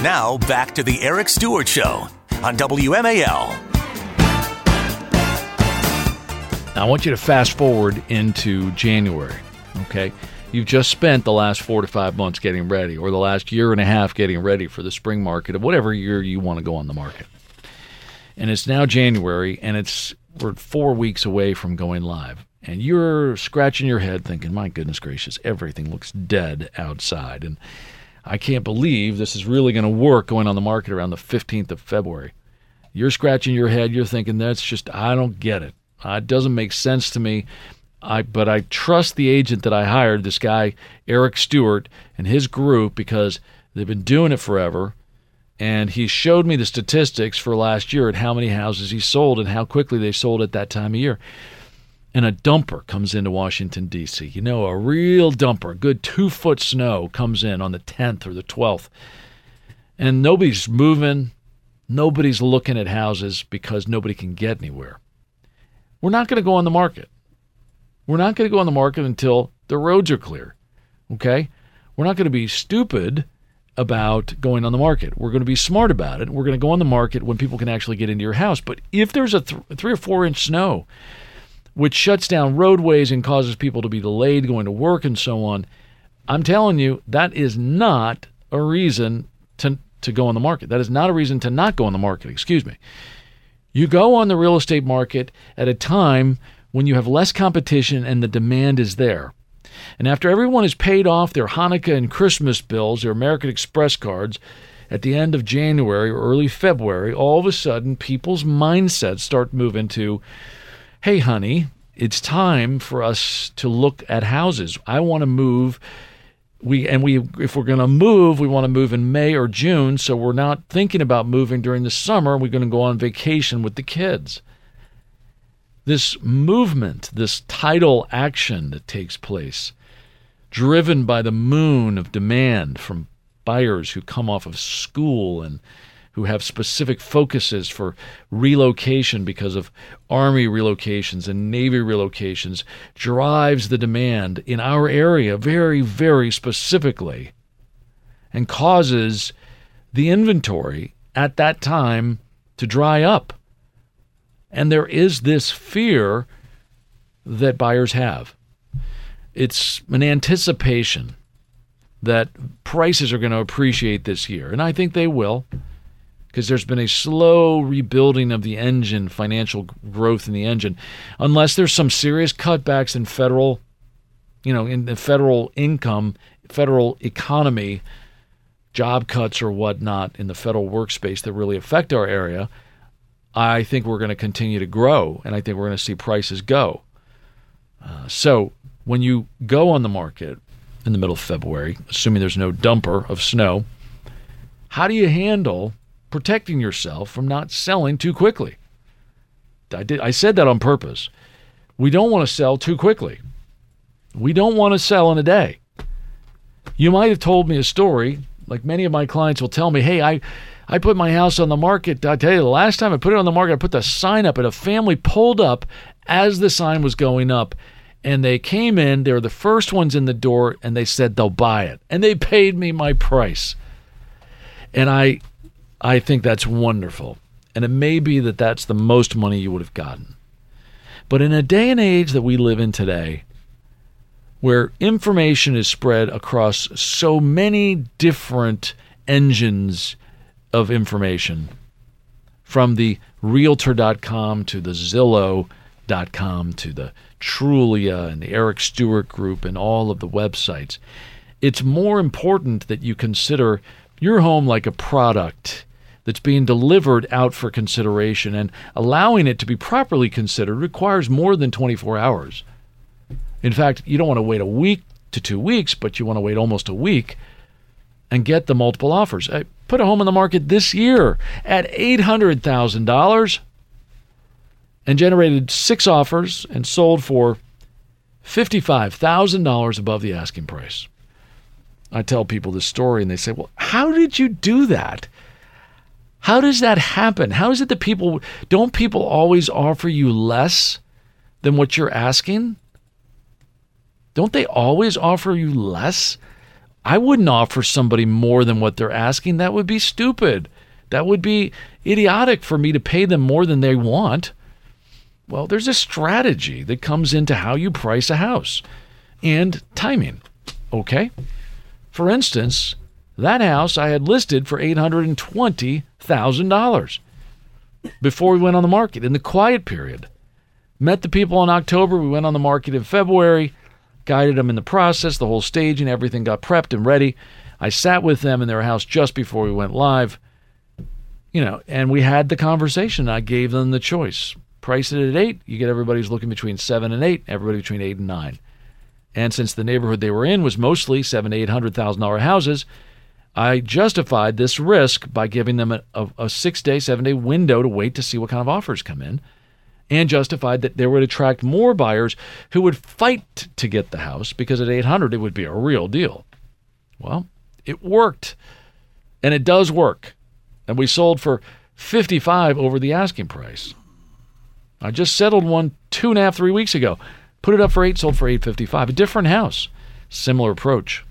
Now, back to the Eric Stewart Show on WMAL. Now, I want you to fast forward into January, okay? You've just spent the last 4 to 5 months getting ready, or the last year and a half getting ready for the spring market of whatever year you want to go on the market. And it's now January, and we're 4 weeks away from going live. And you're scratching your head thinking, my goodness gracious, everything looks dead outside. And I can't believe this is really going to work going on the market around the 15th of February. You're scratching your head. You're thinking, I don't get it. It doesn't make sense to me. But I trust the agent that I hired, this guy, Eric Stewart, and his group, because they've been doing it forever. And he showed me the statistics for last year at how many houses he sold and how quickly they sold at that time of year. And a dumper comes into Washington, D.C. A real dumper, a good 2-foot snow comes in on the 10th or the 12th. And nobody's moving. Nobody's looking at houses because nobody can get anywhere. We're not going to go on the market. We're not going to go on the market until the roads are clear, okay? We're not going to be stupid about going on the market. We're going to be smart about it. We're going to go on the market when people can actually get into your house. But if there's a 3 or 4 inch snow, which shuts down roadways and causes people to be delayed going to work and so on, I'm telling you, that is not a reason to go on the market. That is not a reason to not go on the market, excuse me. You go on the real estate market at a time when you have less competition and the demand is there. And after everyone has paid off their Hanukkah and Christmas bills, their American Express cards, at the end of January or early February, all of a sudden people's mindsets start moving to, hey, honey, it's time for us to look at houses. I want to move. If we're going to move, we want to move in May or June, so we're not thinking about moving during the summer. We're going to go on vacation with the kids. This movement, this tidal action that takes place, driven by the moon of demand from buyers who come off of school and who have specific focuses for relocation because of Army relocations and Navy relocations, drives the demand in our area very, very specifically and causes the inventory at that time to dry up. And there is this fear that buyers have. It's an anticipation that prices are going to appreciate this year, and I think they will, because there's been a slow rebuilding of the engine, financial growth in the engine, unless there's some serious cutbacks in federal, in the federal income, federal economy, job cuts or whatnot in the federal workspace that really affect our area. I think we're going to continue to grow, and I think we're going to see prices go. So when you go on the market in the middle of February, assuming there's no dumper of snow, how do you handle protecting yourself from not selling too quickly? I said that on purpose. We don't want to sell too quickly. We don't want to sell in a day. You might have told me a story, like many of my clients will tell me, hey, I put my house on the market. I tell you, the last time I put it on the market, I put the sign up, and a family pulled up as the sign was going up, and they came in. They were the first ones in the door, and they said they'll buy it, and they paid me my price. And I think that's wonderful, and it may be that that's the most money you would have gotten. But in a day and age that we live in today, where information is spread across so many different engines of information, from the Realtor.com to the Zillow.com to the Trulia and the Eric Stewart Group and all of the websites, it's more important that you consider your home like a product that's being delivered out for consideration, and allowing it to be properly considered requires more than 24 hours. In fact, you don't want to wait a week to 2 weeks, but you want to wait almost a week and get the multiple offers. I put a home on the market this year at $800,000 and generated 6 offers and sold for $55,000 above the asking price. I tell people this story and they say, well, how did you do that? How does that happen? How is it that don't people always offer you less than what you're asking? Don't they always offer you less? I wouldn't offer somebody more than what they're asking. That would be stupid. That would be idiotic for me to pay them more than they want. Well, there's a strategy that comes into how you price a house and timing, okay? For instance, that house I had listed for $820,000 before we went on the market in the quiet period. Met the people in October. We went on the market in February, guided them in the process, the whole stage, and everything got prepped and ready. I sat with them in their house just before we went live, and we had the conversation. I gave them the choice. Price it at 8, you get everybody who's looking between 7 and 8, everybody between 8 and 9. And since the neighborhood they were in was mostly $700,000 to $800,000 houses, I justified this risk by giving them a 6-day, 7-day window to wait to see what kind of offers come in, and justified that they would attract more buyers who would fight to get the house because at 800 it would be a real deal. Well, it worked, and it does work. And we sold for $55,000 over the asking price. I just settled one 2.5, 3 weeks ago. Put it up for $8,000, sold for $855,000. A different house. Similar approach.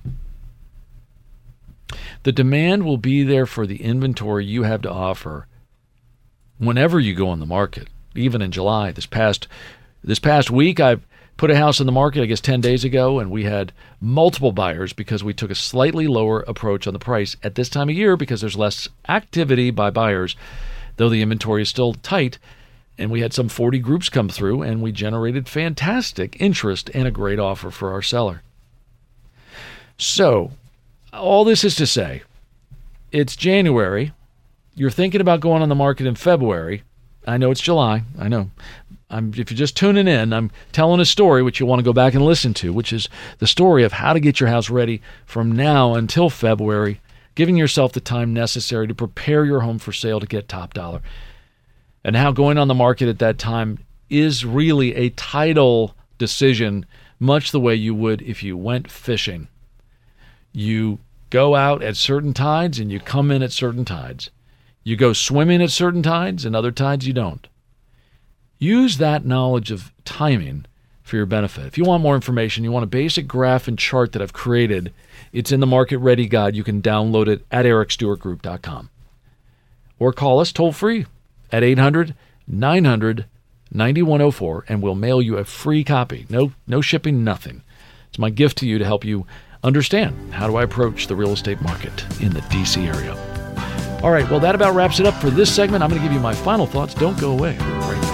The demand will be there for the inventory you have to offer whenever you go on the market. Even in July, this past week, I put a house on the market, I guess 10 days ago, and we had multiple buyers because we took a slightly lower approach on the price at this time of year because there's less activity by buyers, though the inventory is still tight. And we had some 40 groups come through, and we generated fantastic interest and a great offer for our seller. So, all this is to say, it's January. You're thinking about going on the market in February. I know it's July. I know. If you're just tuning in, I'm telling a story which you'll want to go back and listen to, which is the story of how to get your house ready from now until February, giving yourself the time necessary to prepare your home for sale to get top dollar. And how going on the market at that time is really a title decision, much the way you would if you went fishing. You go out at certain tides and you come in at certain tides. You go swimming at certain tides and other tides you don't. Use that knowledge of timing for your benefit. If you want more information, you want a basic graph and chart that I've created, it's in the Market Ready Guide. You can download it at ericstewartgroup.com. Or call us toll free at 800-900-9104, and we'll mail you a free copy. No shipping, nothing. It's my gift to you to help you understand how do I approach the real estate market in the D.C. area. All right, well, that about wraps it up for this segment. I'm going to give you my final thoughts. Don't go away. Right now.